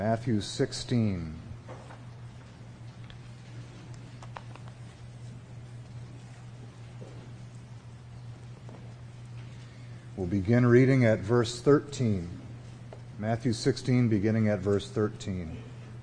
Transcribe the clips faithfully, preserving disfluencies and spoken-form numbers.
Matthew sixteen. We'll begin reading at verse thirteen. Matthew sixteen, beginning at verse thirteen.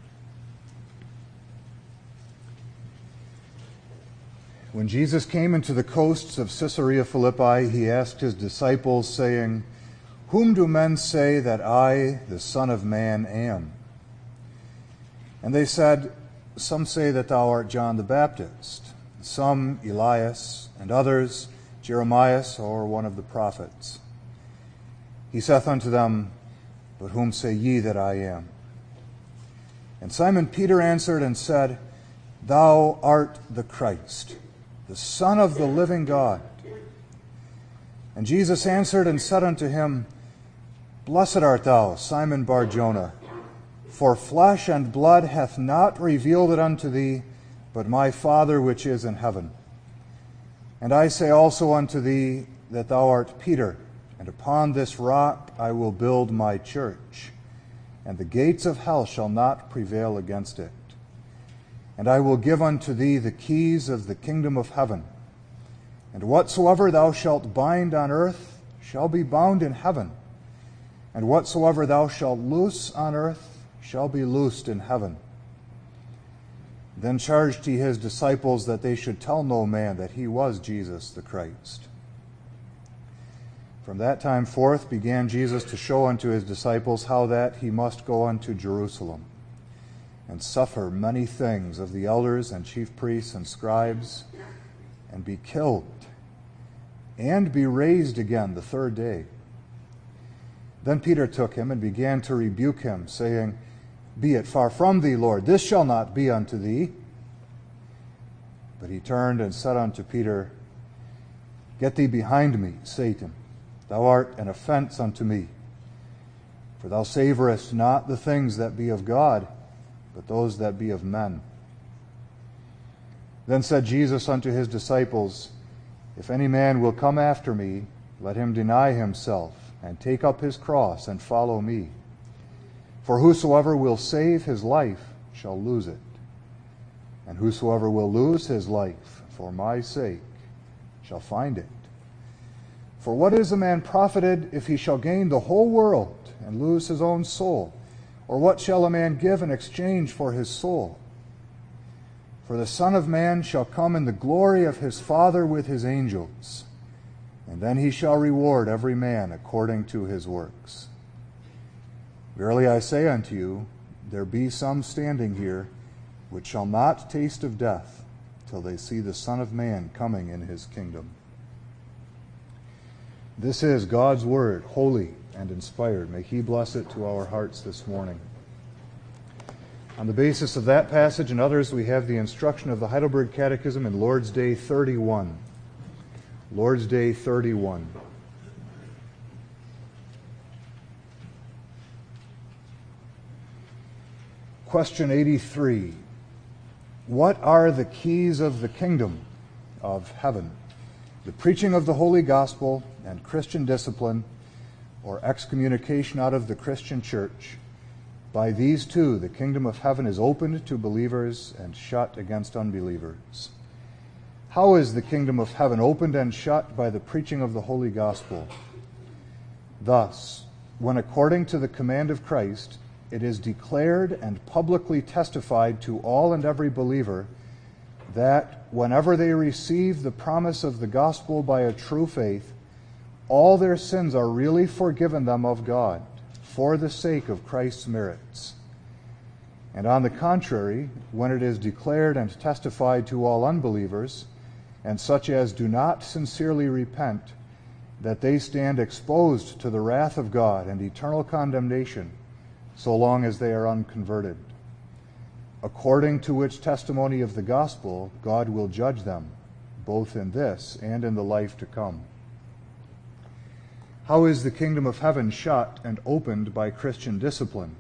When Jesus came into the coasts of Caesarea Philippi, he asked his disciples, saying, "Whom do men say that I, the Son of Man, am?" And they said, "Some say that thou art John the Baptist, some Elias, and others Jeremias, or one of the prophets." He saith unto them, "But whom say ye that I am?" And Simon Peter answered and said, "Thou art the Christ, the Son of the living God." And Jesus answered and said unto him, "Blessed art thou, Simon Bar-Jonah, for flesh and blood hath not revealed it unto thee, but my Father which is in heaven. And I say also unto thee that thou art Peter, and upon this rock I will build my church, and the gates of hell shall not prevail against it. And I will give unto thee the keys of the kingdom of heaven. And whatsoever thou shalt bind on earth shall be bound in heaven, and whatsoever thou shalt loose on earth shall be loosed in heaven." Then charged he his disciples that they should tell no man that he was Jesus the Christ. From that time forth began Jesus to show unto his disciples how that he must go unto Jerusalem, and suffer many things of the elders and chief priests and scribes, and be killed, and be raised again the third day. Then Peter took him and began to rebuke him, saying, "Be it far from thee, Lord, this shall not be unto thee." But he turned and said unto Peter, "Get thee behind me, Satan. Thou art an offense unto me. For thou savorest not the things that be of God, but those that be of men." Then said Jesus unto his disciples, "If any man will come after me, let him deny himself, and take up his cross, and follow me. For whosoever will save his life shall lose it, and whosoever will lose his life for my sake shall find it. For what is a man profited if he shall gain the whole world and lose his own soul? Or what shall a man give in exchange for his soul? For the Son of Man shall come in the glory of his Father with his angels, and then he shall reward every man according to his works. Verily I say unto you, there be some standing here which shall not taste of death till they see the Son of Man coming in his kingdom." This is God's word, holy and inspired. May he bless it to our hearts this morning. On the basis of that passage and others, we have the instruction of the Heidelberg Catechism in Lord's Day thirty-one. Lord's Day thirty-one. Question eighty-three. What are the keys of the kingdom of heaven? The preaching of the Holy Gospel and Christian discipline, or excommunication out of the Christian church. By these two, the kingdom of heaven is opened to believers and shut against unbelievers. How is the kingdom of heaven opened and shut? By the preaching of the Holy Gospel. Thus, when according to the command of Christ, it is declared and publicly testified to all and every believer that whenever they receive the promise of the gospel by a true faith, all their sins are really forgiven them of God for the sake of Christ's merits. And on the contrary, when it is declared and testified to all unbelievers, and such as do not sincerely repent, that they stand exposed to the wrath of God and eternal condemnation, so long as they are unconverted. According to which testimony of the gospel, God will judge them, both in this and in the life to come. How is the kingdom of heaven shut and opened? By Christian discipline.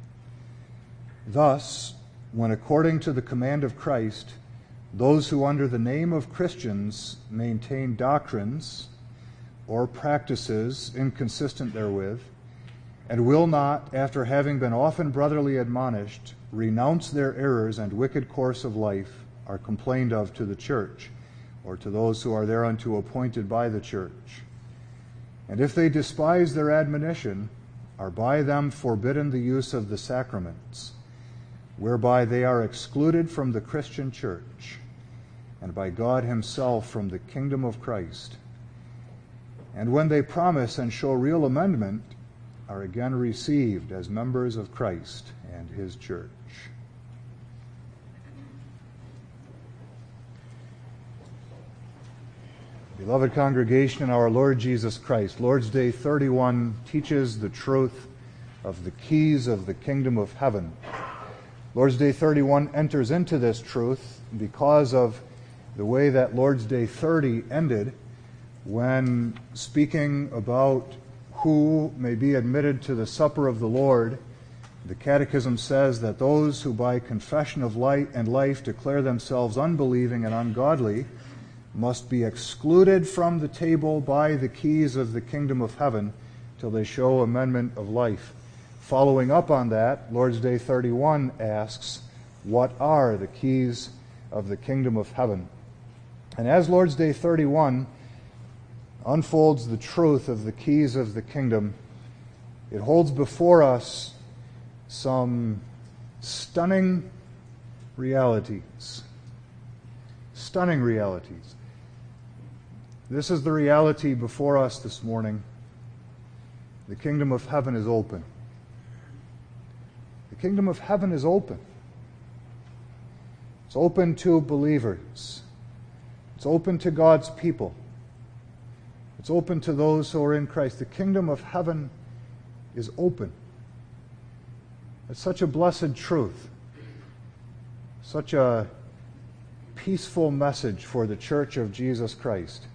Thus, when according to the command of Christ, those who under the name of Christians maintain doctrines or practices inconsistent therewith, and will not, after having been often brotherly admonished, renounce their errors and wicked course of life, are complained of to the church, or to those who are thereunto appointed by the church. And if they despise their admonition, are by them forbidden the use of the sacraments, whereby they are excluded from the Christian church, and by God himself from the kingdom of Christ. And when they promise and show real amendment, are again received as members of Christ and his church. Beloved congregation in our Lord Jesus Christ, Lord's Day thirty-one teaches the truth of the keys of the kingdom of heaven. Lord's Day thirty-one enters into this truth because of the way that Lord's Day thirty ended, when speaking about who may be admitted to the supper of the Lord. The Catechism says that those who by confession of light and life declare themselves unbelieving and ungodly must be excluded from the table by the keys of the kingdom of heaven till they show amendment of life. Following up on that, Lord's Day thirty-one asks, what are the keys of the kingdom of heaven? And as Lord's Day thirty-one unfolds the truth of the keys of the kingdom, it holds before us some stunning realities. Stunning realities. This is the reality before us this morning. The kingdom of heaven is open. The kingdom of heaven is open. It's open to believers. It's open to God's people. It's open to those who are in Christ. The kingdom of heaven is open. It's such a blessed truth. Such a peaceful message for the church of Jesus Christ.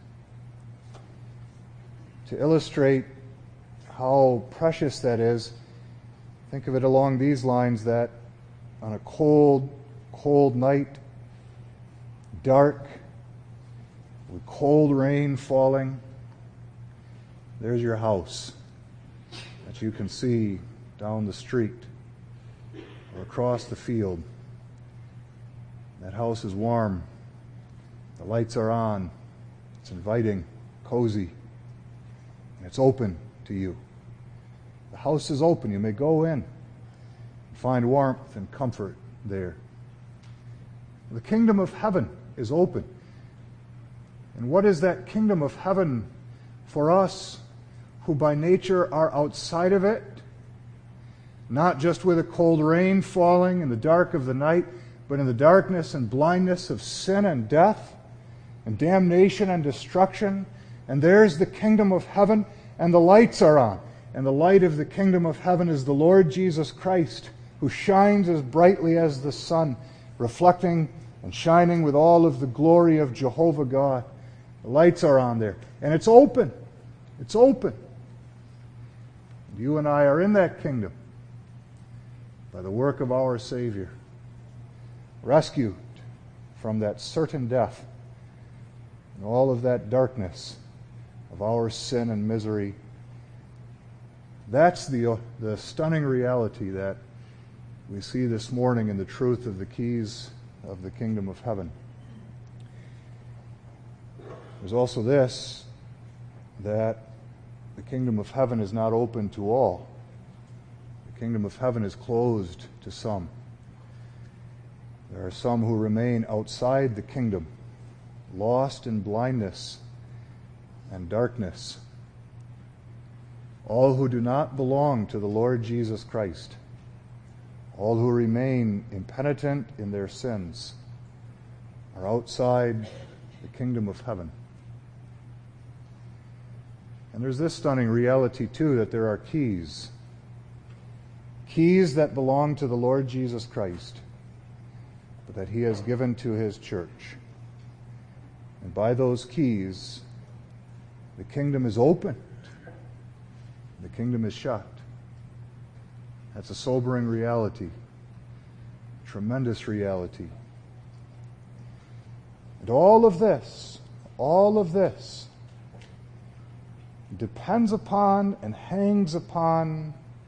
To illustrate how precious that is, think of it along these lines, that on a cold, cold night, dark, with cold rain falling, there's your house that you can see down the street or across the field. That house is warm. The lights are on. It's inviting, cozy, and it's open to you. The house is open. You may go in and find warmth and comfort there. The kingdom of heaven is open. And what is that kingdom of heaven for us who by nature are outside of it? Not just with a cold rain falling in the dark of the night, but in the darkness and blindness of sin and death and damnation and destruction. And there's the kingdom of heaven, and the lights are on. And the light of the kingdom of heaven is the Lord Jesus Christ, who shines as brightly as the sun, reflecting and shining with all of the glory of Jehovah God. The lights are on there. And it's open. It's open. You and I are in that kingdom by the work of our Savior, rescued from that certain death and all of that darkness of our sin and misery. That's the, the stunning reality that we see this morning in the truth of the keys of the kingdom of heaven. There's also this, that the kingdom of heaven is not open to all. The kingdom of heaven is closed to some. There are some who remain outside the kingdom, lost in blindness and darkness. All who do not belong to the Lord Jesus Christ, all who remain impenitent in their sins, are outside the kingdom of heaven. And there's this stunning reality, too, that there are keys. Keys that belong to the Lord Jesus Christ, but that he has given to his church. And by those keys, the kingdom is opened. The kingdom is shut. That's a sobering reality, tremendous reality. And all of this, all of this, depends upon and hangs upon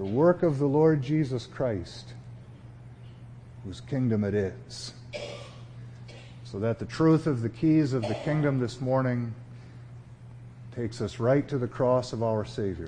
the work of the Lord Jesus Christ, whose kingdom it is. So that the truth of the keys of the kingdom this morning takes us right to the cross of our Savior,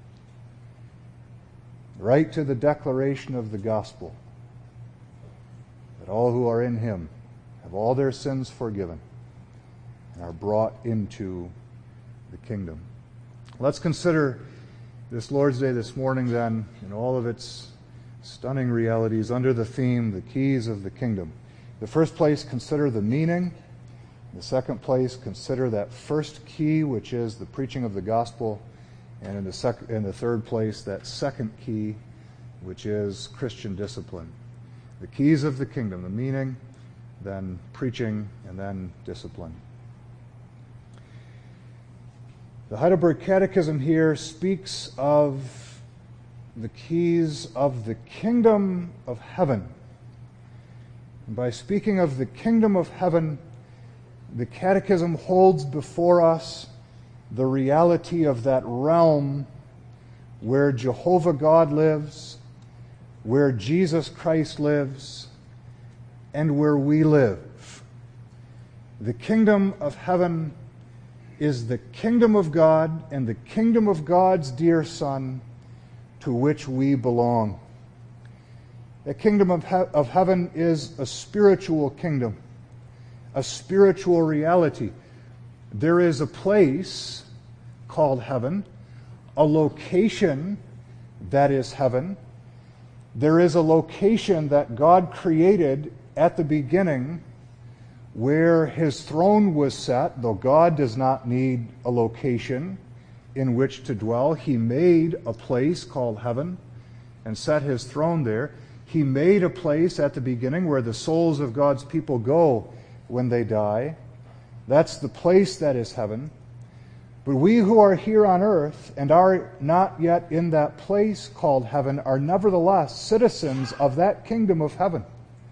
right to the declaration of the gospel, that all who are in Him have all their sins forgiven and are brought into the kingdom. Let's consider this Lord's Day this morning then in all of its stunning realities under the theme, the keys of the kingdom. In the first place, consider the meaning. In the second place, consider that first key, which is the preaching of the gospel. And in the, sec- in the third place, that second key, which is Christian discipline. The keys of the kingdom, the meaning, then preaching, and then discipline. The Heidelberg Catechism here speaks of the keys of the kingdom of heaven. And by speaking of the kingdom of heaven, the Catechism holds before us the reality of that realm where Jehovah God lives, where Jesus Christ lives, and where we live. The kingdom of heaven is the kingdom of God and the kingdom of God's dear Son, to which we belong. The kingdom of, he- of heaven is a spiritual kingdom, a spiritual reality. There is a place called heaven, a location that is heaven. There is a location that God created at the beginning where His throne was set. Though God does not need a location in which to dwell, He made a place called heaven and set His throne there. He made a place at the beginning where the souls of God's people go when they die. That's the place that is heaven. But we who are here on earth and are not yet in that place called heaven are nevertheless citizens of that kingdom of heaven.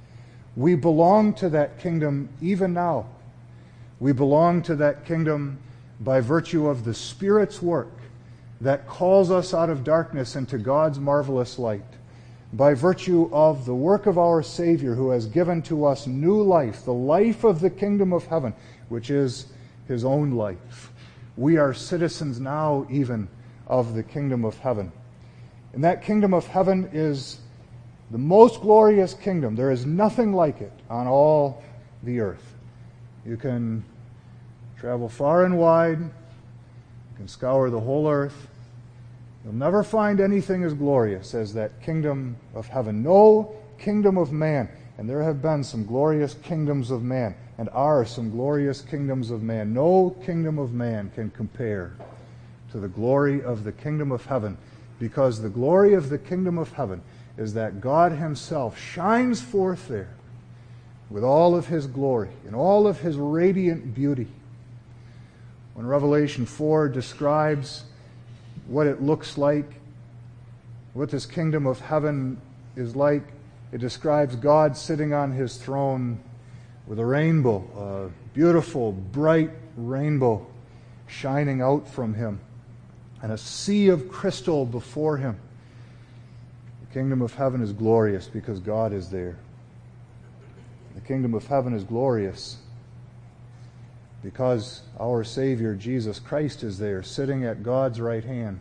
We belong to that kingdom even now. We belong to that kingdom by virtue of the Spirit's work that calls us out of darkness into God's marvelous light, by virtue of the work of our Savior who has given to us new life, the life of the kingdom of heaven, which is His own life. We are citizens now even of the kingdom of heaven. And that kingdom of heaven is the most glorious kingdom. There is nothing like it on all the earth. You can travel far and wide. You can scour the whole earth. You'll never find anything as glorious as that kingdom of heaven. No kingdom of man. And there have been some glorious kingdoms of man, and are some glorious kingdoms of man. No kingdom of man can compare to the glory of the kingdom of heaven, because the glory of the kingdom of heaven is that God Himself shines forth there with all of His glory and all of His radiant beauty. When Revelation four describes what it looks like, what this kingdom of heaven is like, it describes God sitting on His throne with a rainbow, a beautiful, bright rainbow shining out from Him, and a sea of crystal before Him. The kingdom of heaven is glorious because God is there. The kingdom of heaven is glorious because our Savior, Jesus Christ, is there, sitting at God's right hand.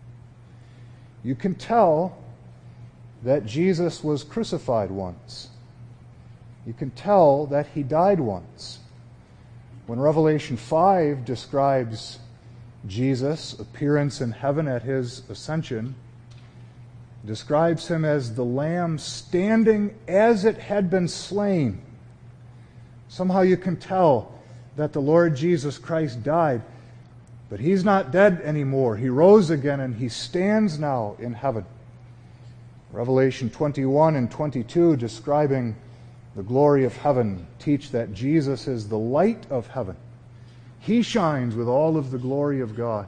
You can tell that Jesus was crucified once. You can tell that He died once. When Revelation five describes Jesus' appearance in heaven at His ascension, describes Him as the Lamb standing as it had been slain. Somehow you can tell that the Lord Jesus Christ died, but He's not dead anymore. He rose again and He stands now in heaven. Revelation twenty-one and twenty-two, describing the glory of heaven, teach that Jesus is the light of heaven. He shines with all of the glory of God.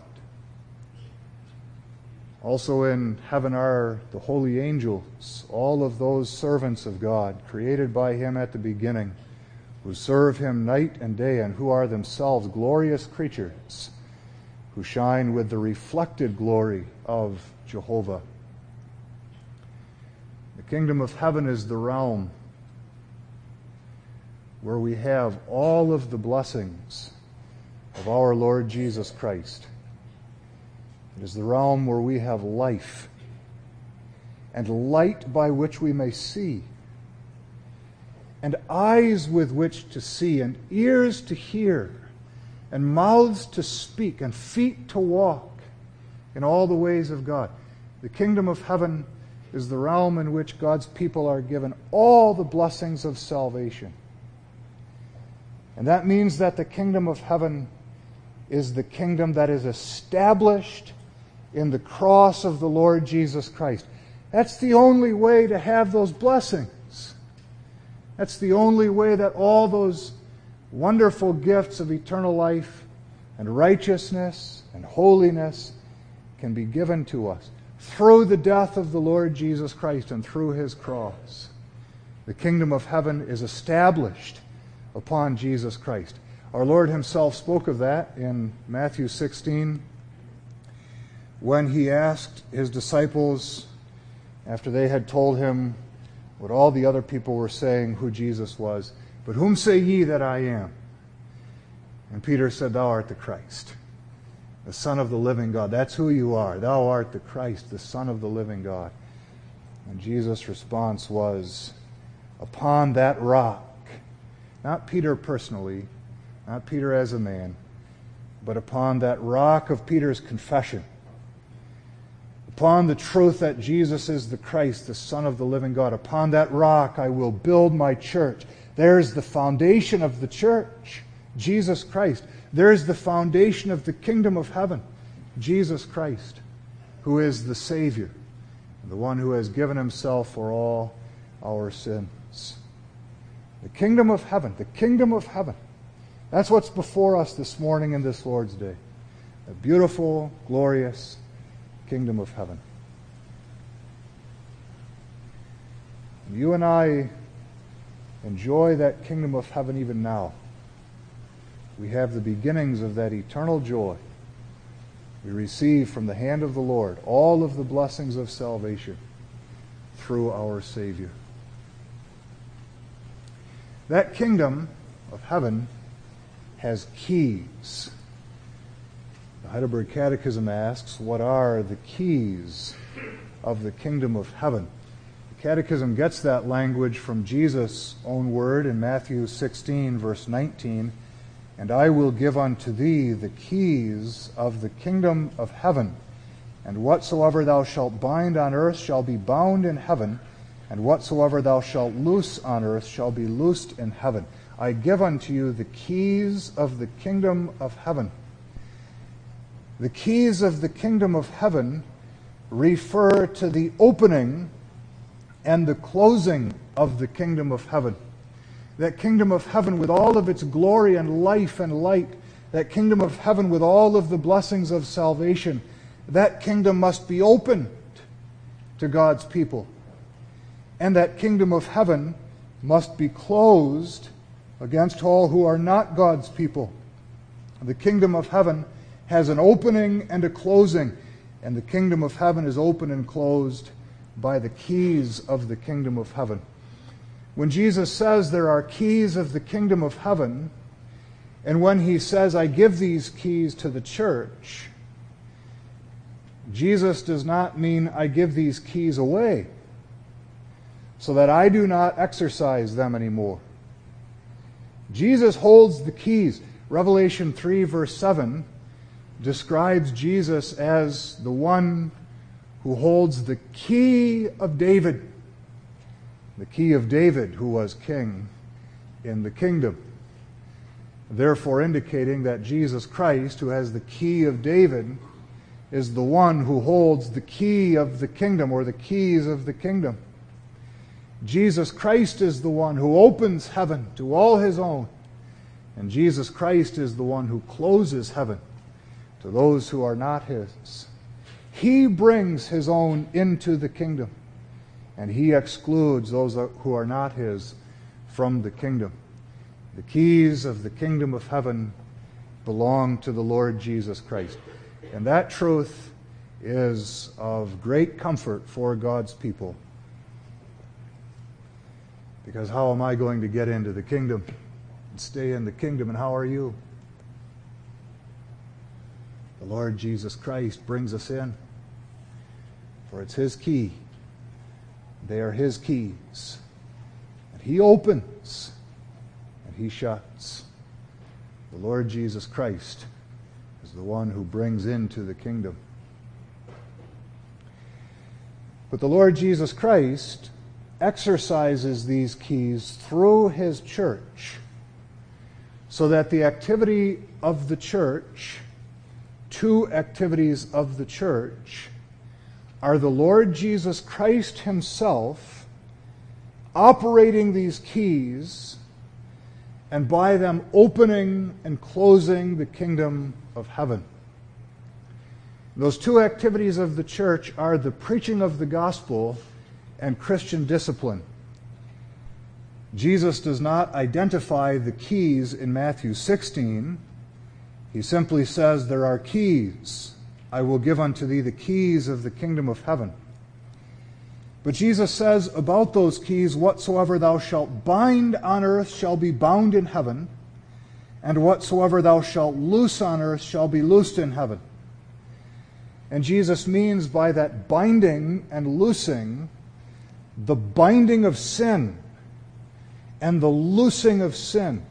Also in heaven are the holy angels, all of those servants of God, created by Him at the beginning, who serve Him night and day, and who are themselves glorious creatures, who shine with the reflected glory of Jehovah. The kingdom of heaven is the realm where we have all of the blessings of our Lord Jesus Christ. It is the realm where we have life and light by which we may see, and eyes with which to see, and ears to hear, and mouths to speak, and feet to walk in all the ways of God. The kingdom of heaven is the realm in which God's people are given all the blessings of salvation. And that means that the kingdom of heaven is the kingdom that is established in the cross of the Lord Jesus Christ. That's the only way to have those blessings. That's the only way that all those wonderful gifts of eternal life and righteousness and holiness can be given to us through the death of the Lord Jesus Christ and through His cross. The kingdom of heaven is established upon Jesus Christ. Our Lord Himself spoke of that in Matthew sixteen when He asked His disciples, after they had told Him what all the other people were saying who Jesus was, "But whom say ye that I am?" And Peter said, "Thou art the Christ, the Son of the living God." That's who you are. Thou art the Christ, the Son of the living God. And Jesus' response was, "Upon that rock," not Peter personally, not Peter as a man, but upon that rock of Peter's confession, upon the truth that Jesus is the Christ, the Son of the living God, upon that rock I will build my church. There's the foundation of the church, Jesus Christ. There's the foundation of the kingdom of heaven, Jesus Christ, who is the Savior, the one who has given Himself for all our sins. The kingdom of heaven, the kingdom of heaven. That's what's before us this morning in this Lord's Day. A beautiful, glorious kingdom of heaven. You and I enjoy that kingdom of heaven even now. We have the beginnings of that eternal joy. We receive from the hand of the Lord all of the blessings of salvation through our Savior. That kingdom of heaven has keys. The Heidelberg Catechism asks, what are the keys of the kingdom of heaven? The Catechism gets that language from Jesus' own word in Matthew sixteen, verse nineteen. "And I will give unto thee the keys of the kingdom of heaven. And whatsoever thou shalt bind on earth shall be bound in heaven, and whatsoever thou shalt loose on earth shall be loosed in heaven. I give unto you the keys of the kingdom of heaven." The keys of the kingdom of heaven refer to the opening and the closing of the kingdom of heaven. That kingdom of heaven with all of its glory and life and light, that kingdom of heaven with all of the blessings of salvation, that kingdom must be opened to God's people. And that kingdom of heaven must be closed against all who are not God's people. The kingdom of heaven has an opening and a closing, and the kingdom of heaven is open and closed by the keys of the kingdom of heaven. When Jesus says there are keys of the kingdom of heaven, and when He says, "I give these keys to the church," Jesus does not mean I give these keys away so that I do not exercise them anymore. Jesus holds the keys. Revelation three, verse seven describes Jesus as the one who holds the key of David. The key of David, who was king in the kingdom. Therefore indicating that Jesus Christ, who has the key of David, is the one who holds the key of the kingdom, or the keys of the kingdom. Jesus Christ is the one who opens heaven to all His own, and Jesus Christ is the one who closes heaven to those who are not His. He brings His own into the kingdom, and He excludes those who are not His from the kingdom. The keys of the kingdom of heaven belong to the Lord Jesus Christ. And that truth is of great comfort for God's people. Because how am I going to get into the kingdom and stay in the kingdom, and how are you? The Lord Jesus Christ brings us in, for it's His key. They are His keys. And He opens, and He shuts. The Lord Jesus Christ is the one who brings into the kingdom. But the Lord Jesus Christ exercises these keys through His church, so that the activity of the church, two activities of the church, are the Lord Jesus Christ Himself operating these keys, and by them opening and closing the kingdom of heaven. Those two activities of the church are the preaching of the gospel and Christian discipline. Jesus does not identify the keys in Matthew sixteen. He simply says, there are keys. I will give unto thee the keys of the kingdom of heaven. But Jesus says about those keys, whatsoever thou shalt bind on earth shall be bound in heaven, and whatsoever thou shalt loose on earth shall be loosed in heaven. And Jesus means by that binding and loosing, the binding of sin and the loosing of sin.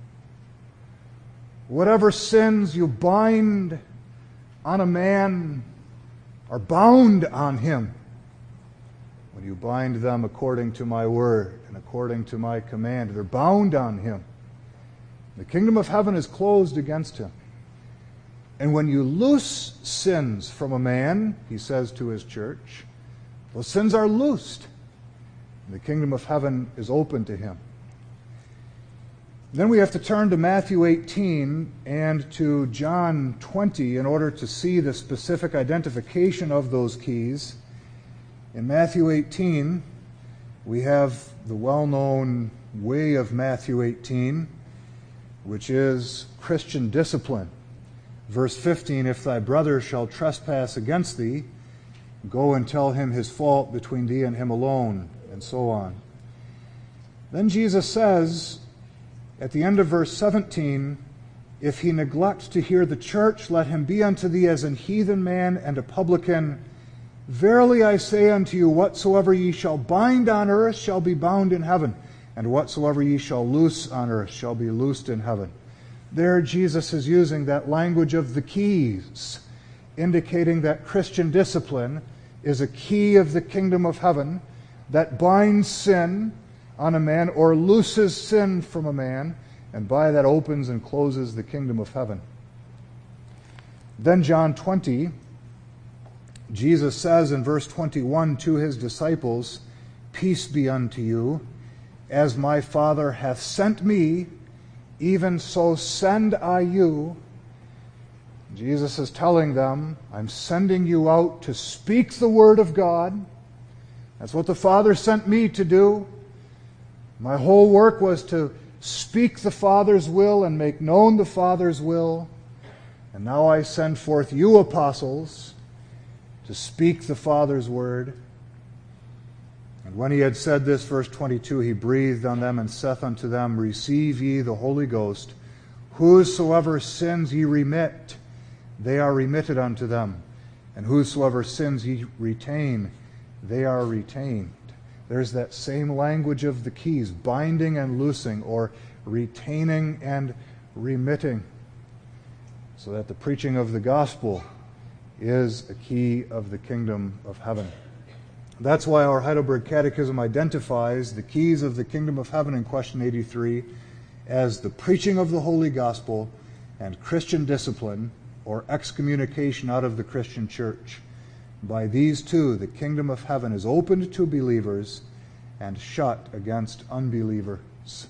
Whatever sins you bind on a man are bound on him when you bind them according to my word and according to my command. They're bound on him. The kingdom of heaven is closed against him. And when you loose sins from a man, he says to his church, those sins are loosed. And the kingdom of heaven is open to him. Then we have to turn to Matthew eighteen and to John twenty in order to see the specific identification of those keys. In Matthew eighteen, we have the well-known way of Matthew eighteen, which is Christian discipline. Verse fifteen, if thy brother shall trespass against thee, go and tell him his fault between thee and him alone, and so on. Then Jesus says, at the end of verse seventeen, if he neglect to hear the church, let him be unto thee as an heathen man and a publican. Verily I say unto you, whatsoever ye shall bind on earth shall be bound in heaven, and whatsoever ye shall loose on earth shall be loosed in heaven. There Jesus is using that language of the keys, indicating that Christian discipline is a key of the kingdom of heaven that binds sin on a man or looses sin from a man, and by that opens and closes the kingdom of heaven. Then John twenty, Jesus says in verse twenty-one to his disciples, peace be unto you, as my Father hath sent me, even so send I you. Jesus is telling them, I'm sending you out to speak the word of God. That's what the Father sent me to do. My whole work was to speak the Father's will and make known the Father's will. And now I send forth you, apostles, to speak the Father's word. And when he had said this, verse twenty-two, he breathed on them and saith unto them, receive ye the Holy Ghost. Whosoever sins ye remit, they are remitted unto them. And whosoever sins ye retain, they are retained. There's that same language of the keys, binding and loosing, or retaining and remitting, so that the preaching of the gospel is a key of the kingdom of heaven. That's why our Heidelberg Catechism identifies the keys of the kingdom of heaven in question eighty-three as the preaching of the holy gospel and Christian discipline, or excommunication out of the Christian church. By these two, the kingdom of heaven is opened to believers and shut against unbelievers.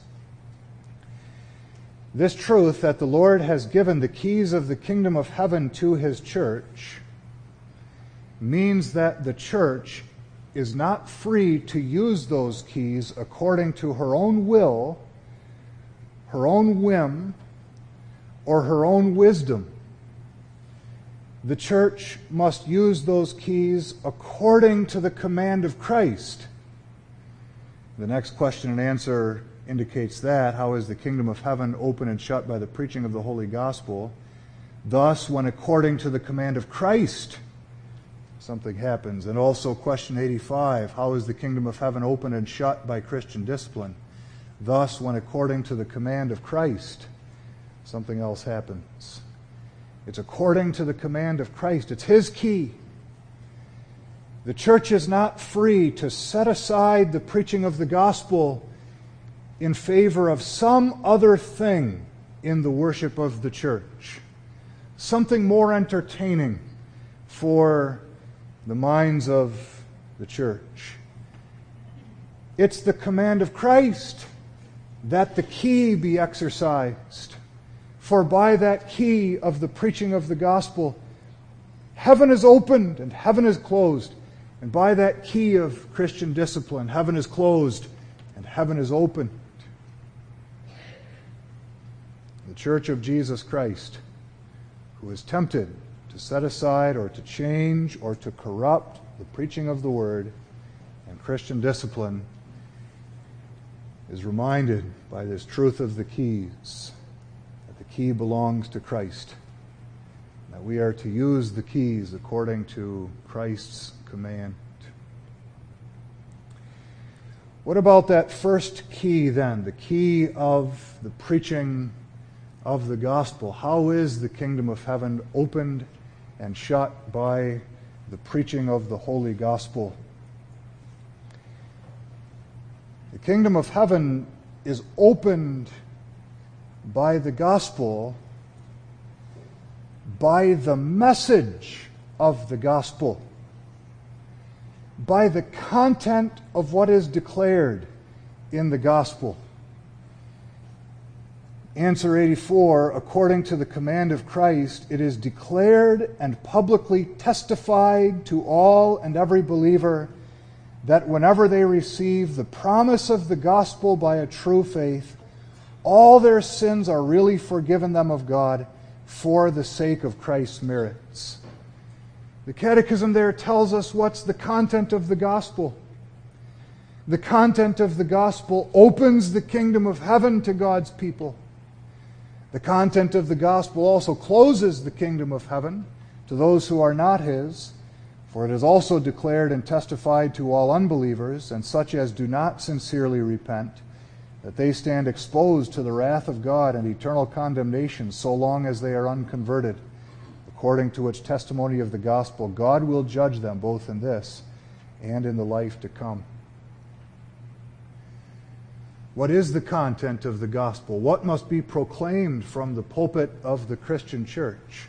This truth that the Lord has given the keys of the kingdom of heaven to his church means that the church is not free to use those keys according to her own will, her own whim, or her own wisdom. The church must use those keys according to the command of Christ. The next question and answer indicates that. How is the kingdom of heaven open and shut? By the preaching of the holy gospel. Thus, when according to the command of Christ, something happens. And also question eighty-five, how is the kingdom of heaven open and shut? By Christian discipline. Thus, when according to the command of Christ, something else happens. It's according to the command of Christ. It's His key. The church is not free to set aside the preaching of the gospel in favor of some other thing in the worship of the church. Something more entertaining for the minds of the church. It's the command of Christ that the key be exercised. For by that key of the preaching of the gospel, heaven is opened and heaven is closed. And by that key of Christian discipline, heaven is closed and heaven is opened. The Church of Jesus Christ, who is tempted to set aside or to change or to corrupt the preaching of the Word and Christian discipline, is reminded by this truth of the keys, that the key belongs to Christ, that we are to use the keys according to Christ's command. What about that first key then, the key of the preaching of the gospel? How is the kingdom of heaven opened and shut? By the preaching of the holy gospel. The kingdom of heaven is opened by the gospel, by the message of the gospel, by the content of what is declared in the gospel. Answer eighty-four, according to the command of Christ, it is declared and publicly testified to all and every believer that whenever they receive the promise of the gospel by a true faith, all their sins are really forgiven them of God for the sake of Christ's merits. The Catechism there tells us what's the content of the gospel. The content of the gospel opens the kingdom of heaven to God's people. The content of the gospel also closes the kingdom of heaven to those who are not His, for it is also declared and testified to all unbelievers and such as do not sincerely repent, that they stand exposed to the wrath of God and eternal condemnation so long as they are unconverted. According to which testimony of the gospel, God will judge them both in this and in the life to come. What is the content of the gospel? What must be proclaimed from the pulpit of the Christian church?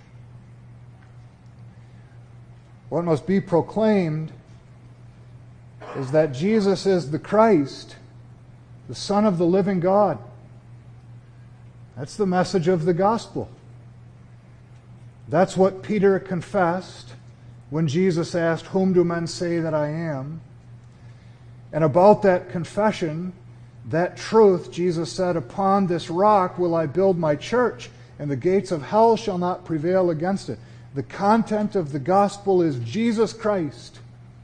What must be proclaimed is that Jesus is the Christ, the Son of the living God. That's the message of the gospel. That's what Peter confessed when Jesus asked, "Whom do men say that I am?" And about that confession, that truth, Jesus said, "Upon this rock will I build my church, and the gates of hell shall not prevail against it." The content of the gospel is Jesus Christ.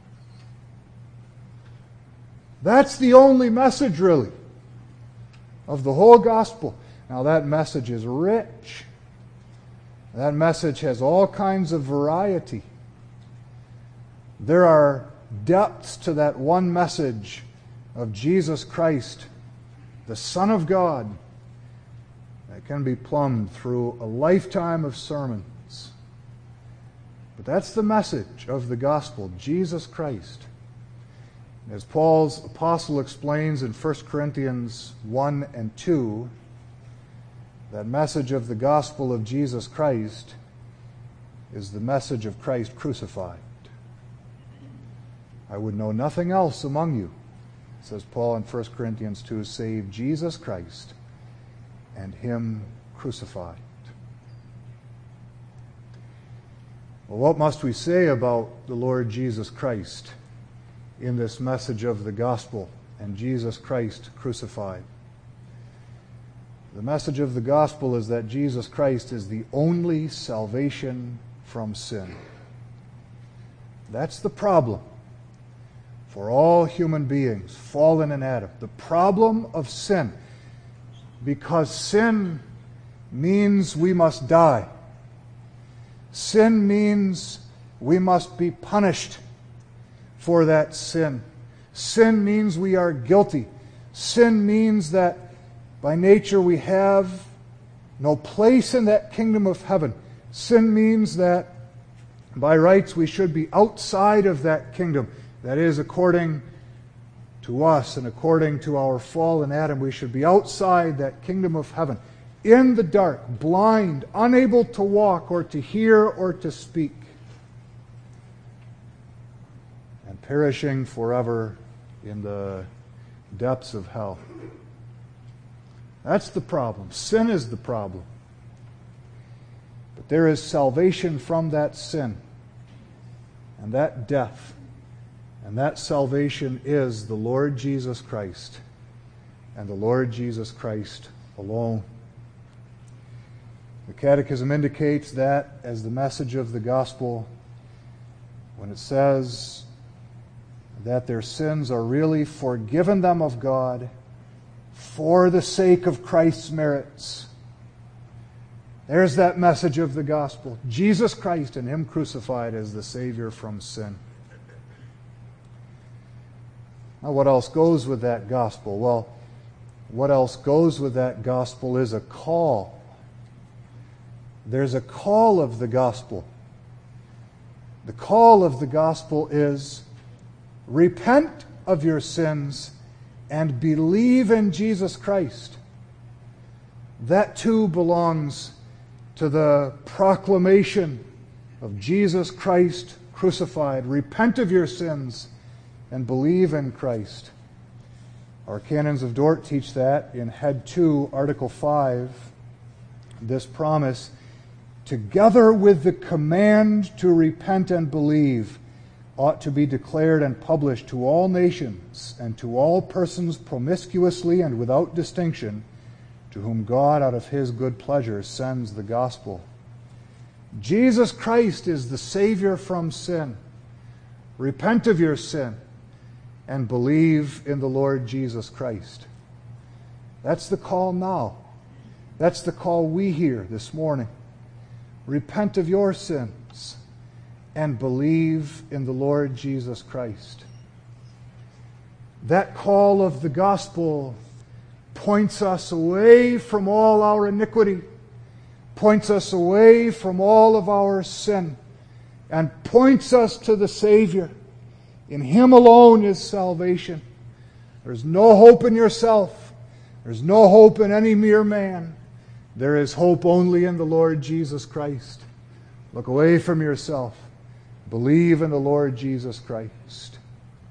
That's the only message, really, of the whole gospel. Now, that message is rich. That message has all kinds of variety. There are depths to that one message of Jesus Christ, the Son of God, that can be plumbed through a lifetime of sermons. But that's the message of the gospel, Jesus Christ. As Paul's apostle explains in First Corinthians one and two, that message of the gospel of Jesus Christ is the message of Christ crucified. I would know nothing else among you, says Paul in First Corinthians two, save Jesus Christ and Him crucified. Well, what must we say about the Lord Jesus Christ in this message of the gospel and Jesus Christ crucified? The message of the gospel is that Jesus Christ is the only salvation from sin. That's the problem. for all human beings fallen in Adam. The problem of sin, because sin means we must die. Sin means we must be punished for that sin. Sin means we are guilty. Sin means that by nature we have no place in that kingdom of heaven. Sin means that by rights we should be outside of that kingdom. That is, according to us and according to our fallen Adam, we should be outside that kingdom of heaven, in the dark, blind, unable to walk or to hear or to speak, and perishing forever in the depths of hell. That's the problem. Sin is the problem. But there is salvation from that sin and that death. And that salvation is the Lord Jesus Christ, and the Lord Jesus Christ alone. The Catechism indicates that as the message of the gospel when it says that their sins are really forgiven them of God for the sake of Christ's merits. There's that message of the gospel. Jesus Christ and Him crucified as the Savior from sin. Now, what else goes with that gospel? Well, what else goes with that gospel is a call. There's a call of the gospel. The call of the gospel is, repent of your sins and believe in Jesus Christ. That too belongs to the proclamation of Jesus Christ crucified. Repent of your sins and believe in Christ. Our canons of Dort teach that in Head two, Article five, this promise, together with the command to repent and believe, ought to be declared and published to all nations and to all persons promiscuously and without distinction, to whom God out of His good pleasure sends the gospel. Jesus Christ is the Savior from sin. Repent of your sin and believe in the Lord Jesus Christ. That's the call now. That's the call we hear this morning. Repent of your sins and believe in the Lord Jesus Christ. That call of the gospel points us away from all our iniquity, points us away from all of our sin, and points us to the Savior. In Him alone is salvation. There's no hope in yourself. There's no hope in any mere man. There is hope only in the Lord Jesus Christ. Look away from yourself. Believe in the Lord Jesus Christ.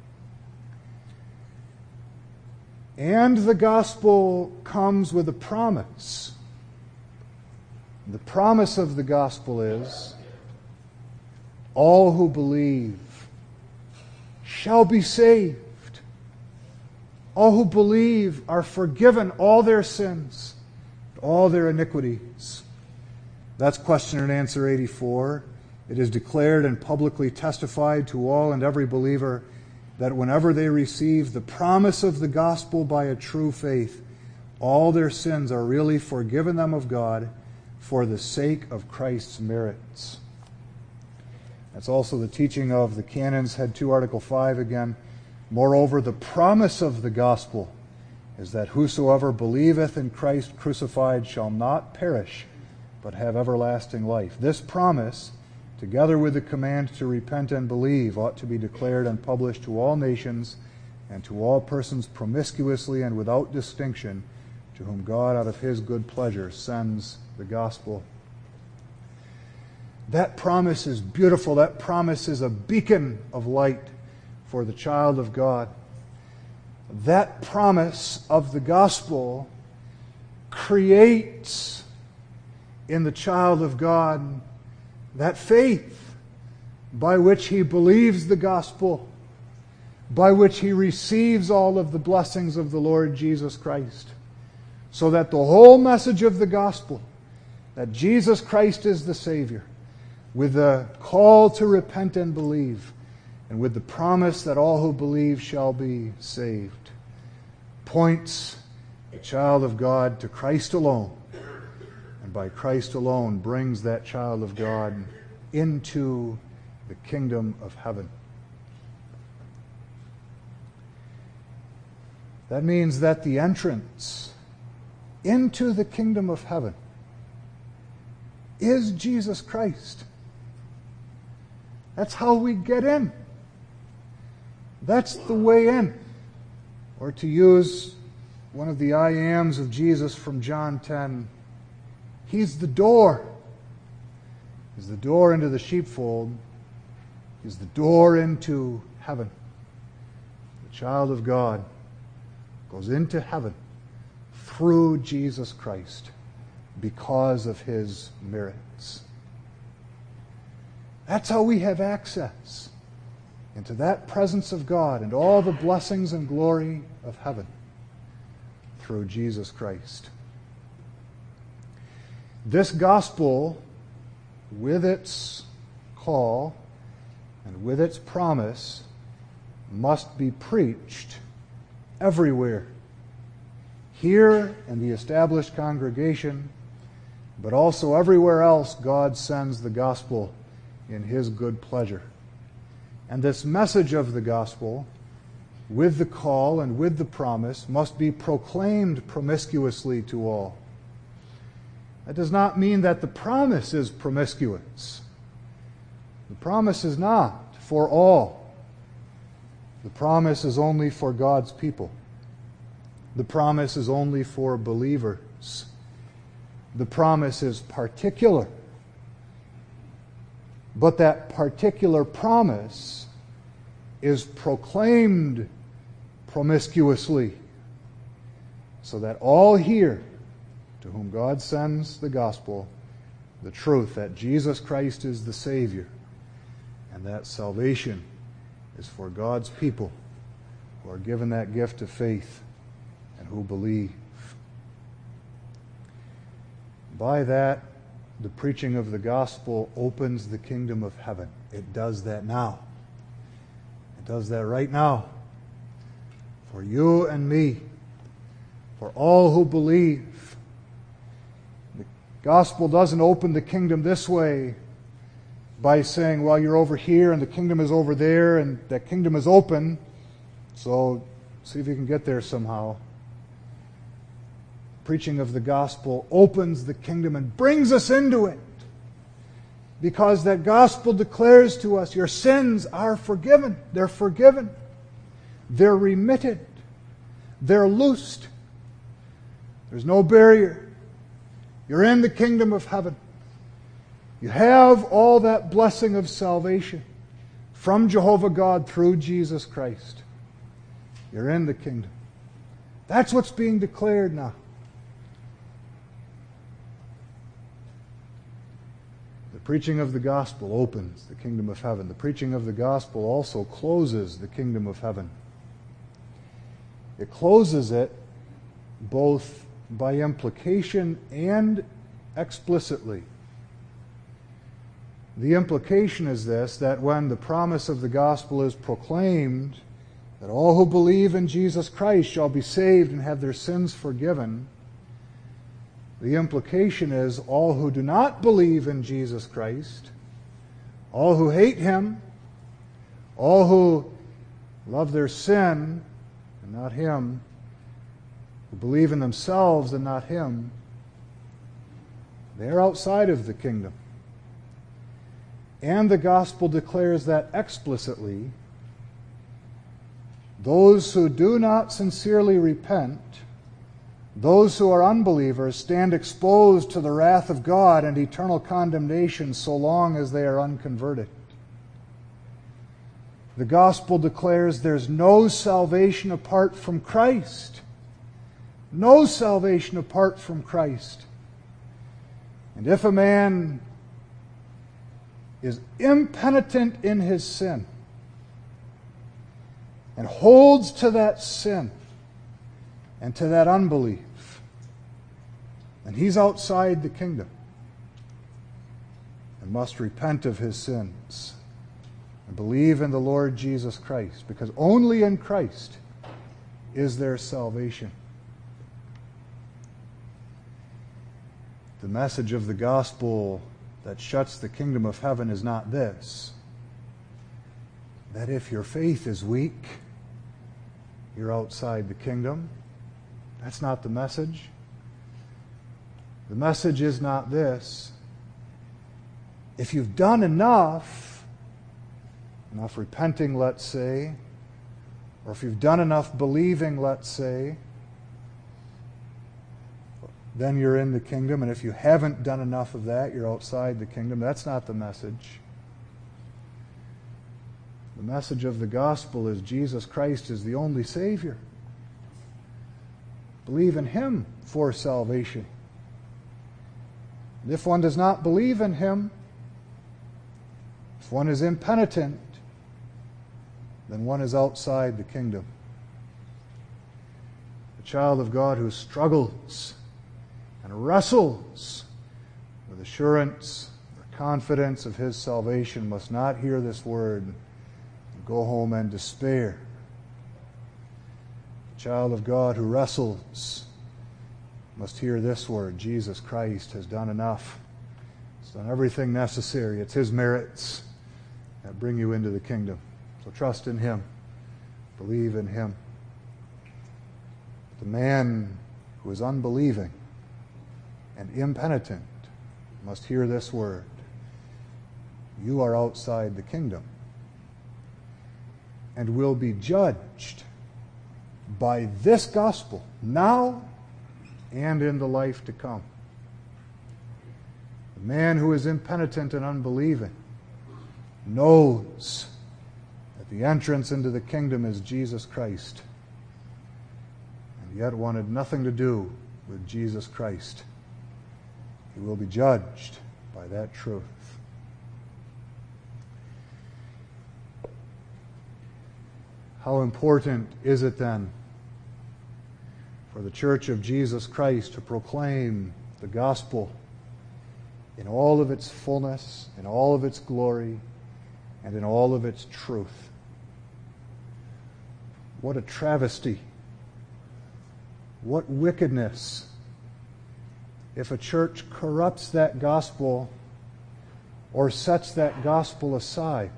And the gospel comes with a promise. The promise of the gospel is, all who believe shall be saved. All who believe are forgiven all their sins, all their iniquities. That's question and answer eighty-four. It is declared and publicly testified to all and every believer that whenever they receive the promise of the gospel by a true faith, all their sins are really forgiven them of God for the sake of Christ's merits. That's also the teaching of the canons, Head two, Article five again. Moreover, the promise of the gospel is that whosoever believeth in Christ crucified shall not perish, but have everlasting life. This promise, together with the command to repent and believe, ought to be declared and published to all nations and to all persons promiscuously and without distinction, to whom God out of His good pleasure sends the gospel. That promise is beautiful. That promise is a beacon of light for the child of God. That promise of the gospel creates in the child of God that faith by which he believes the gospel, by which he receives all of the blessings of the Lord Jesus Christ. So that the whole message of the gospel, that Jesus Christ is the Savior, with the call to repent and believe, and with the promise that all who believe shall be saved, points the child of God to Christ alone, and by Christ alone brings that child of God into the kingdom of heaven. That means that the entrance into the kingdom of heaven is Jesus Christ. That's how we get in. That's the way in. Or to use one of the I ams of Jesus from John ten, He's the door. He's the door into the sheepfold. He's the door into heaven. The child of God goes into heaven through Jesus Christ because of His merits. That's how we have access into that presence of God and all the blessings and glory of heaven through Jesus Christ. This gospel, with its call and with its promise, must be preached everywhere. Here in the established congregation, but also everywhere else God sends the gospel in His good pleasure. And this message of the gospel, with the call and with the promise, must be proclaimed promiscuously to all. That does not mean that the promise is promiscuous. The promise is not for all. The promise is only for God's people. The promise is only for believers. The promise is particular. But that particular promise is proclaimed promiscuously, so that all hear, to whom God sends the gospel, the truth that Jesus Christ is the Savior, and that salvation is for God's people who are given that gift of faith and who believe. By that, the preaching of the gospel opens the kingdom of heaven. It does that now. It does that right now. For you and me. For all who believe. The gospel doesn't open the kingdom this way by saying, well, you're over here and the kingdom is over there and that kingdom is open, so see if you can get there somehow. Preaching of the gospel opens the kingdom and brings us into it. Because that gospel declares to us, your sins are forgiven. They're forgiven. They're remitted. They're loosed. There's no barrier. You're in the kingdom of heaven. You have all that blessing of salvation from Jehovah God through Jesus Christ. You're in the kingdom. That's what's being declared now. The preaching of the gospel opens the kingdom of heaven. The preaching of the gospel also closes the kingdom of heaven. It closes it both by implication and explicitly. The implication is this, that when the promise of the gospel is proclaimed, that all who believe in Jesus Christ shall be saved and have their sins forgiven, the implication is all who do not believe in Jesus Christ, all who hate Him, all who love their sin and not Him, who believe in themselves and not Him, they're outside of the kingdom. And the gospel declares that explicitly. Those who do not sincerely repent, those who are unbelievers, stand exposed to the wrath of God and eternal condemnation so long as they are unconverted. The gospel declares there's no salvation apart from Christ. No salvation apart from Christ. And if a man is impenitent in his sin and holds to that sin and to that unbelief, and he's outside the kingdom and must repent of his sins and believe in the Lord Jesus Christ, because only in Christ is there salvation. The message of the gospel that shuts the kingdom of heaven is not this: that if your faith is weak, you're outside the kingdom. That's not the message. The message is not this: if you've done enough, enough repenting, let's say, or if you've done enough believing, let's say, then you're in the kingdom. And if you haven't done enough of that, you're outside the kingdom. That's not the message. The message of the gospel is Jesus Christ is the only Savior. Believe in Him for salvation. And if one does not believe in Him, if one is impenitent, then one is outside the kingdom. The child of God who struggles and wrestles with assurance or confidence of his salvation must not hear this word and go home and despair. The child of God who wrestles must hear this word: Jesus Christ has done enough. He's done everything necessary. It's His merits that bring you into the kingdom. So trust in Him. Believe in Him. The man who is unbelieving and impenitent must hear this word: you are outside the kingdom and will be judged by this gospel now and in the life to come. The man who is impenitent and unbelieving knows that the entrance into the kingdom is Jesus Christ, and yet wanted nothing to do with Jesus Christ. He will be judged by that truth. How important is it then for the Church of Jesus Christ to proclaim the gospel in all of its fullness, in all of its glory, and in all of its truth? What a travesty. What wickedness if a church corrupts that gospel or sets that gospel aside.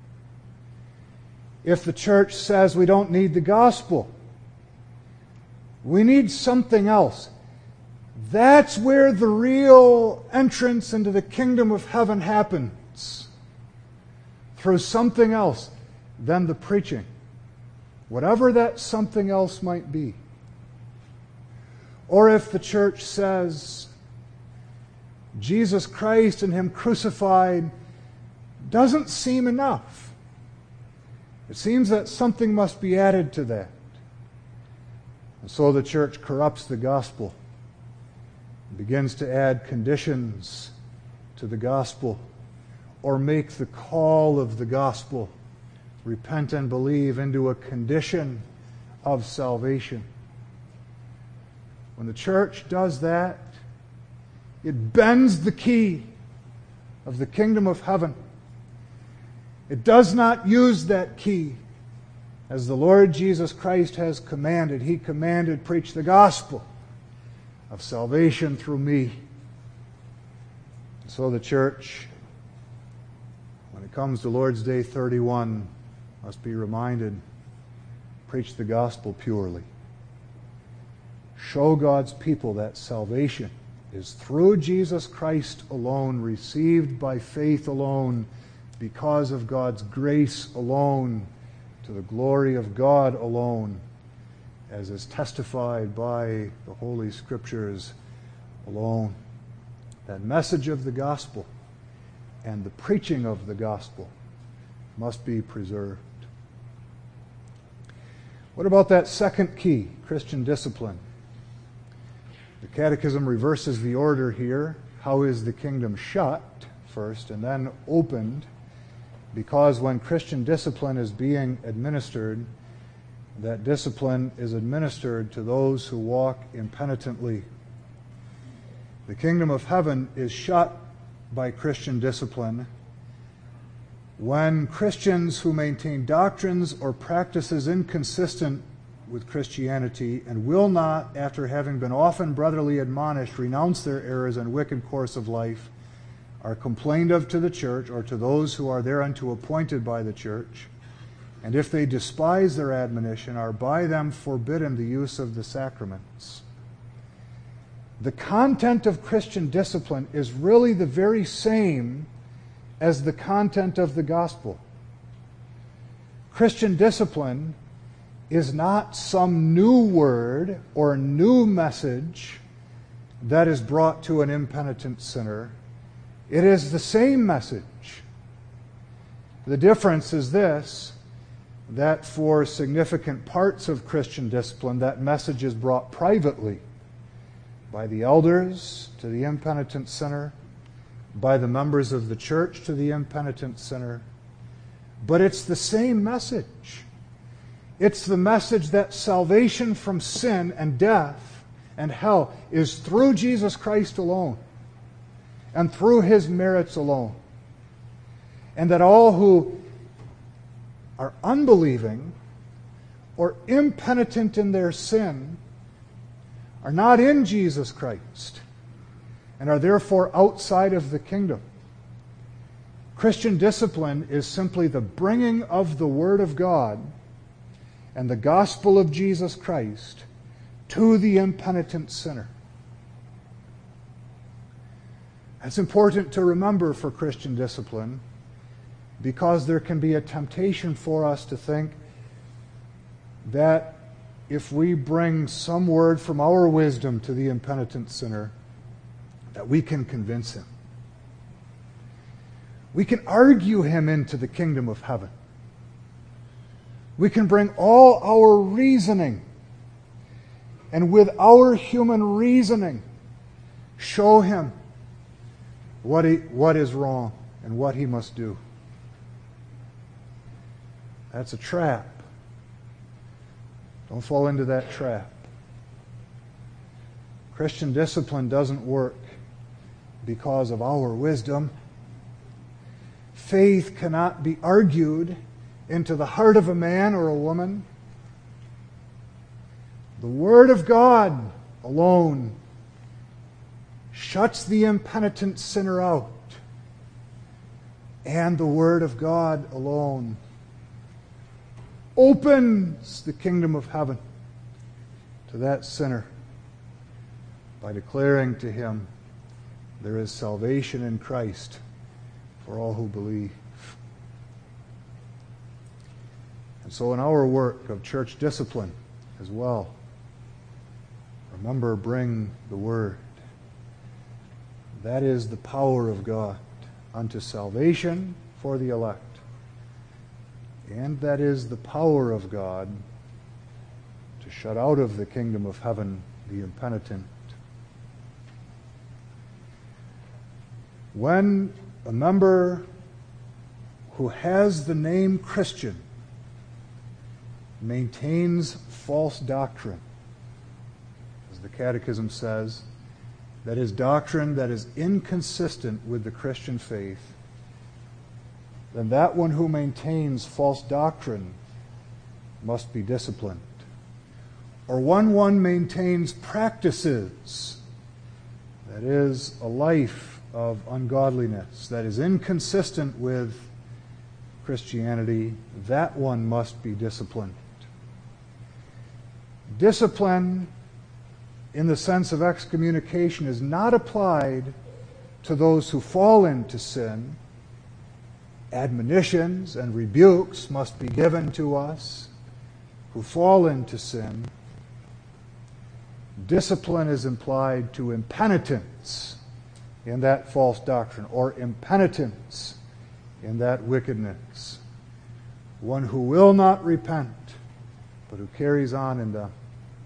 If the church says we don't need the gospel, we need something else, that's where the real entrance into the kingdom of heaven happens. Through something else than the preaching, whatever that something else might be. Or if the church says Jesus Christ and Him crucified doesn't seem enough, it seems that something must be added to that. And so the church corrupts the gospel and begins to add conditions to the gospel, or make the call of the gospel, repent and believe, into a condition of salvation. When the church does that, it bends the key of the kingdom of heaven. It does not use that key as the Lord Jesus Christ has commanded. He commanded, preach the gospel of salvation through me. So the church, when it comes to Lord's Day thirty-one, must be reminded, preach the gospel purely. Show God's people that salvation is through Jesus Christ alone, received by faith alone, because of God's grace alone, to the glory of God alone, as is testified by the Holy Scriptures alone. That message of the gospel and the preaching of the gospel must be preserved. What about that second key, Christian discipline? The Catechism reverses the order here. How is the kingdom shut first and then opened? Because when Christian discipline is being administered, that discipline is administered to those who walk impenitently. The kingdom of heaven is shut by Christian discipline When Christians who maintain doctrines or practices inconsistent with Christianity and will not, after having been often brotherly admonished, renounce their errors and wicked course of life, are complained of to the church or to those who are thereunto appointed by the church, and if they despise their admonition, are by them forbidden the use of the sacraments. The content of Christian discipline is really the very same as the content of the gospel. Christian discipline is not some new word or new message that is brought to an impenitent sinner. It is the same message. The difference is this, that for significant parts of Christian discipline, that message is brought privately by the elders to the impenitent sinner, by the members of the church to the impenitent sinner. But it's the same message. It's the message that salvation from sin and death and hell is through Jesus Christ alone and through His merits alone. And that all who are unbelieving or impenitent in their sin are not in Jesus Christ and are therefore outside of the kingdom. Christian discipline is simply the bringing of the Word of God and the gospel of Jesus Christ to the impenitent sinner. That's important to remember for Christian discipline, because there can be a temptation for us to think that if we bring some word from our wisdom to the impenitent sinner, that we can convince him. We can argue him into the kingdom of heaven. We can bring all our reasoning, and with our human reasoning, show him what he, what is wrong and what he must do. That's a trap. Don't fall into that trap. Christian discipline doesn't work because of our wisdom. Faith cannot be argued into the heart of a man or a woman. The Word of God alone shuts the impenitent sinner out, and the Word of God alone opens the kingdom of heaven to that sinner by declaring to him there is salvation in Christ for all who believe. And so in our work of church discipline as well, remember, bring the Word. That is the power of God unto salvation for the elect. And that is the power of God to shut out of the kingdom of heaven the impenitent. When a member who has the name Christian maintains false doctrine, as the Catechism says, that is doctrine that is inconsistent with the Christian faith, then that one who maintains false doctrine must be disciplined. Or when one maintains practices, that is, a life of ungodliness that is inconsistent with Christianity, that one must be disciplined. Discipline, in the sense of excommunication, is not applied to those who fall into sin. Admonitions and rebukes must be given to us who fall into sin. Discipline is implied to impenitence in that false doctrine, or impenitence in that wickedness. One who will not repent, but who carries on in them.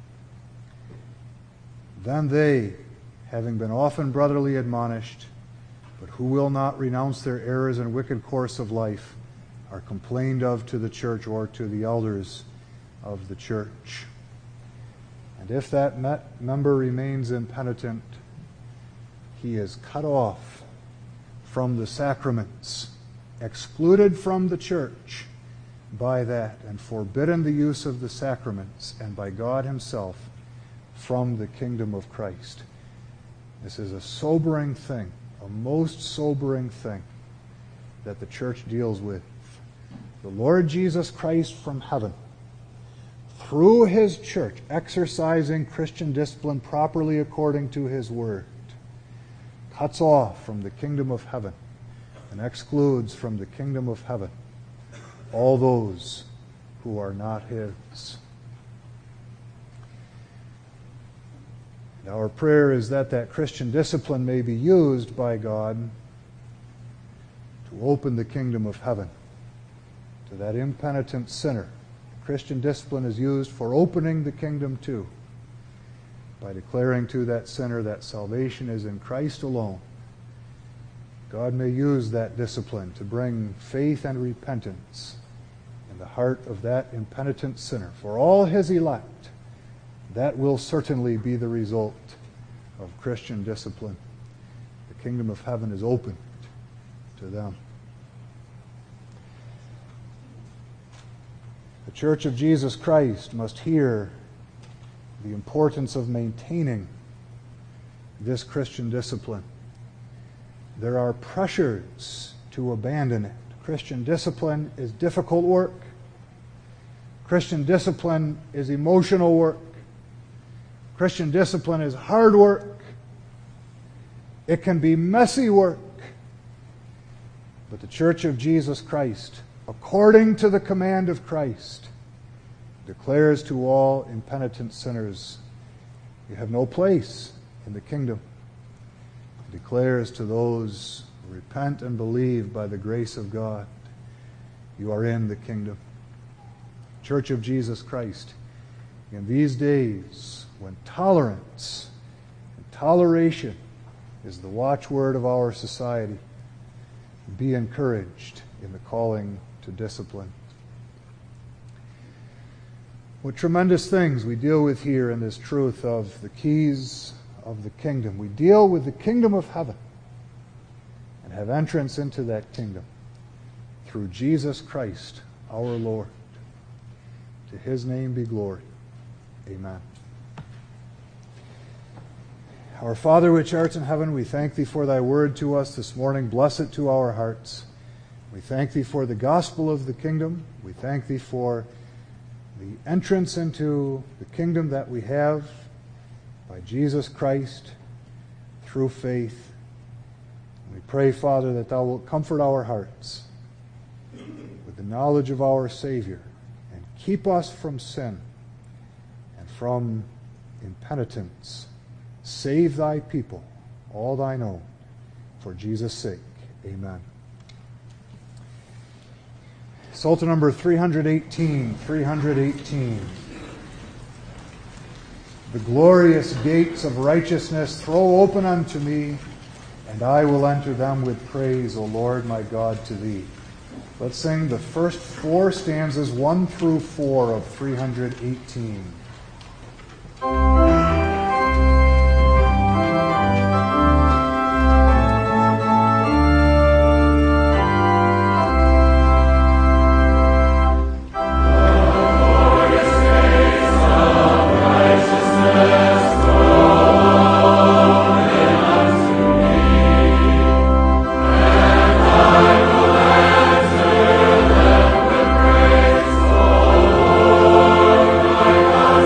Then they, having been often brotherly admonished, but who will not renounce their errors and wicked course of life, are complained of to the church or to the elders of the church. And if that met member remains impenitent, he is cut off from the sacraments excluded from the church by that and forbidden the use of the sacraments, and by God himself from the kingdom of Christ. This is a sobering thing, a most sobering thing that the church deals with. The Lord Jesus Christ from heaven, through his church, exercising Christian discipline properly according to his word, cuts off from the kingdom of heaven and excludes from the kingdom of heaven all those who are not his. And our prayer is that that Christian discipline may be used by God to open the kingdom of heaven to that impenitent sinner. Christian discipline is used for opening the kingdom too, by declaring to that sinner that salvation is in Christ alone. God may use that discipline to bring faith and repentance in the heart of that impenitent sinner. For all his elect, that will certainly be the result of Christian discipline. The kingdom of heaven is opened to them. The Church of Jesus Christ must hear the importance of maintaining this Christian discipline. There are pressures to abandon it. Christian discipline is difficult work. Christian discipline is emotional work. Christian discipline is hard work. It can be messy work. But the Church of Jesus Christ, according to the command of Christ, declares to all impenitent sinners, you have no place in the kingdom. It declares to those who repent and believe by the grace of God, you are in the kingdom. Church of Jesus Christ, in these days when tolerance and toleration is the watchword of our society, be encouraged in the calling to discipline. What tremendous things we deal with here in this truth of the keys of the kingdom. We deal with the kingdom of heaven and have entrance into that kingdom through Jesus Christ our Lord. To his name be glory. Amen. Our Father which art in heaven, we thank thee for thy word to us this morning. Bless it to our hearts. We thank thee for the gospel of the kingdom. We thank thee for the entrance into the kingdom that we have by Jesus Christ through faith. We pray, Father, that thou wilt comfort our hearts with the knowledge of our Savior and keep us from sin and from impenitence. Save thy people, all thine own, for Jesus' sake. Amen. Psalter number three eighteen, three eighteen. The glorious gates of righteousness throw open unto me, and I will enter them with praise, O Lord my God, to thee. Let's sing the first four stanzas, one through four of three eighteen. God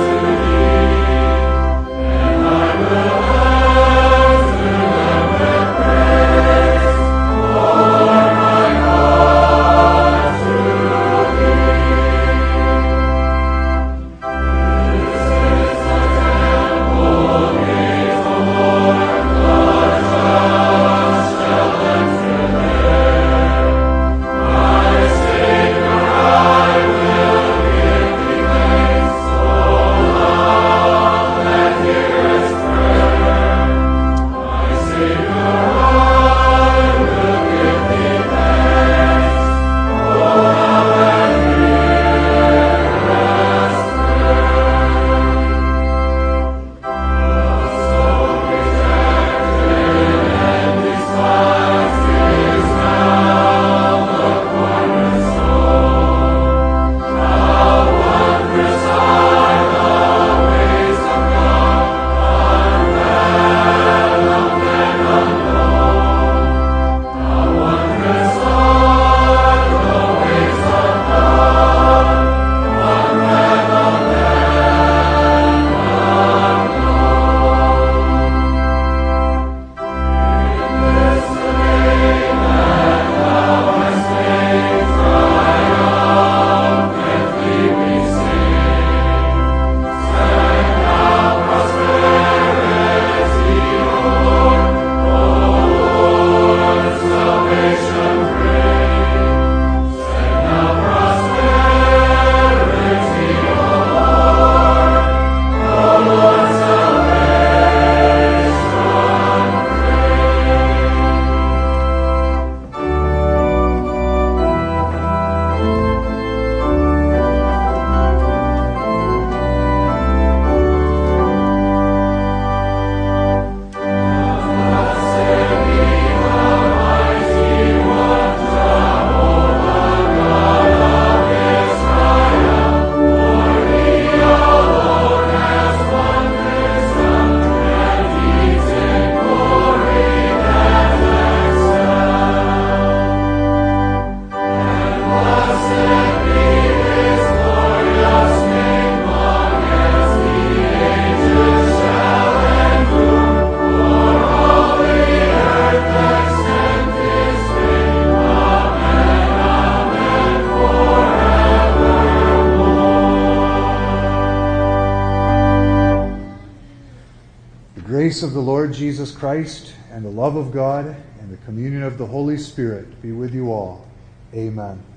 grace of the Lord Jesus Christ and the love of God and the communion of the Holy Spirit be with you all. Amen.